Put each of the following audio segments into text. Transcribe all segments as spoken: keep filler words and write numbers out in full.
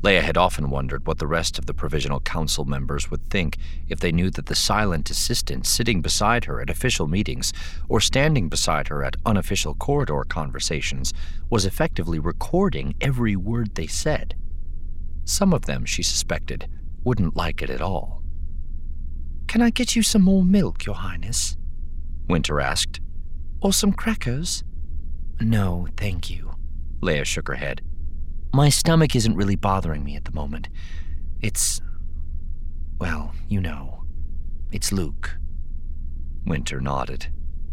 Leia had often wondered what the rest of the Provisional Council members would think if they knew that the silent assistant sitting beside her at official meetings or standing beside her at unofficial corridor conversations was effectively recording every word they said. Some of them, she suspected, wouldn't like it at all. "Can I get you some more milk, Your Highness?" Winter asked. "Or some crackers?" "No, thank you." Leia shook her head. "My stomach isn't really bothering me at the moment. It's... well, you know. It's Luke." Winter nodded.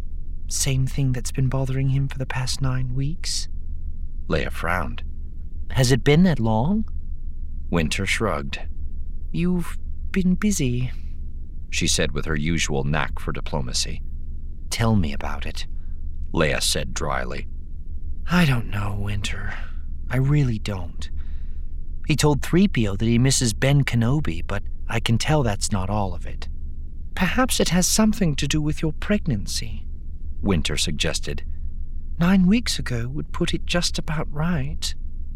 "Same thing that's been bothering him for the past nine weeks?" Leia frowned. "Has it been that long?" Winter shrugged. "You've been busy," she said with her usual knack for diplomacy. "Tell me about it," Leia said dryly. "I don't know, Winter. I really don't. He told three P O that he misses Ben Kenobi, but I can tell that's not all of it. Perhaps it has something to do with your pregnancy," Winter suggested. "Nine weeks ago would put it just about right."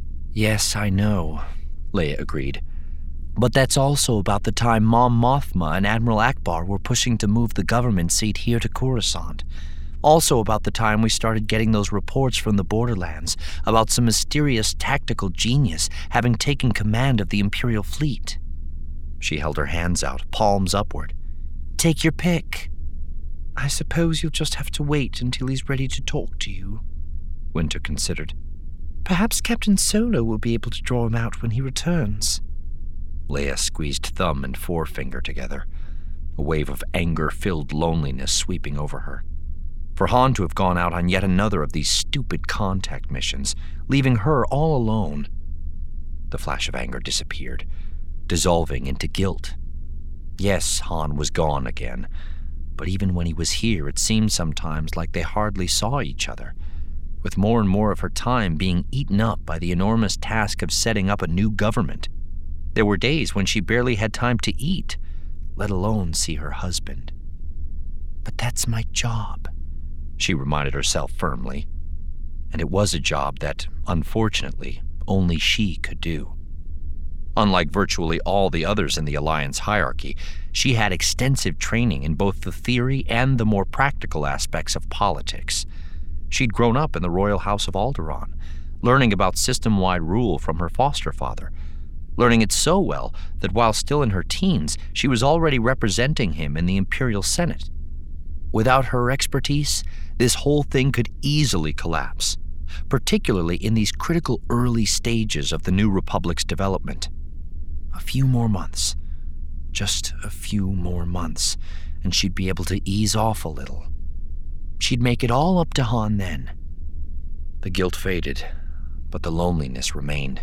"Yes, I know," Leia agreed. "But that's also about the time Mom Mothma and Admiral Akbar were pushing to move the government seat here to Coruscant. Also about the time we started getting those reports from the Borderlands about some mysterious tactical genius having taken command of the Imperial fleet." She held her hands out, palms upward. "Take your pick." "I suppose you'll just have to wait until he's ready to talk to you," Winter considered. "Perhaps Captain Solo will be able to draw him out when he returns." Leia squeezed thumb and forefinger together, a wave of anger-filled loneliness sweeping over her. For Han to have gone out on yet another of these stupid contact missions, leaving her all alone. The flash of anger disappeared, dissolving into guilt. Yes, Han was gone again, but even when he was here, it seemed sometimes like they hardly saw each other, with more and more of her time being eaten up by the enormous task of setting up a new government. There were days when she barely had time to eat, let alone see her husband. "But that's my job," she reminded herself firmly. And it was a job that, unfortunately, only she could do. Unlike virtually all the others in the Alliance hierarchy, she had extensive training in both the theory and the more practical aspects of politics. She'd grown up in the royal house of Alderaan, learning about system-wide rule from her foster father, learning it so well that while still in her teens, she was already representing him in the Imperial Senate. Without her expertise, this whole thing could easily collapse, particularly in these critical early stages of the New Republic's development. A few more months, just a few more months, and she'd be able to ease off a little. She'd make it all up to Han then. The guilt faded, but the loneliness remained.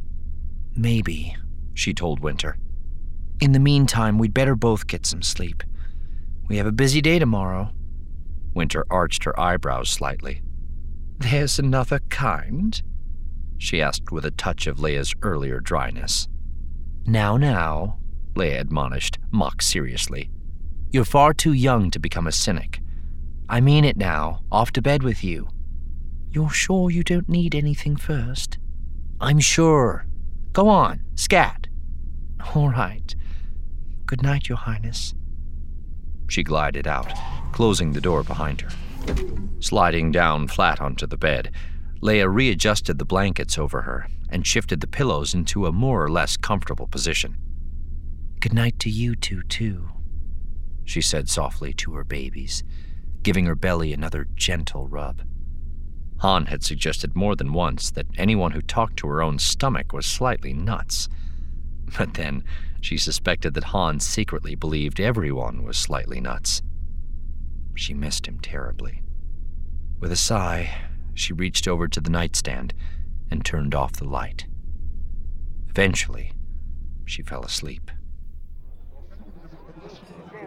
"Maybe," she told Winter. "In the meantime, we'd better both get some sleep. We have a busy day tomorrow." Winter arched her eyebrows slightly. "There's another kind?" she asked with a touch of Leia's earlier dryness. "Now, now," Leia admonished, mock seriously. "You're far too young to become a cynic. I mean it now. Off to bed with you." "You're sure you don't need anything first?" "I'm sure. Go on, scat." "All right. Good night, Your Highness." She glided out, closing the door behind her. Sliding down flat onto the bed, Leia readjusted the blankets over her and shifted the pillows into a more or less comfortable position. "Good night to you two, too," she said softly to her babies, giving her belly another gentle rub. Han had suggested more than once that anyone who talked to her own stomach was slightly nuts. But then she suspected that Han secretly believed everyone was slightly nuts. She missed him terribly. With a sigh, she reached over to the nightstand and turned off the light. Eventually, she fell asleep.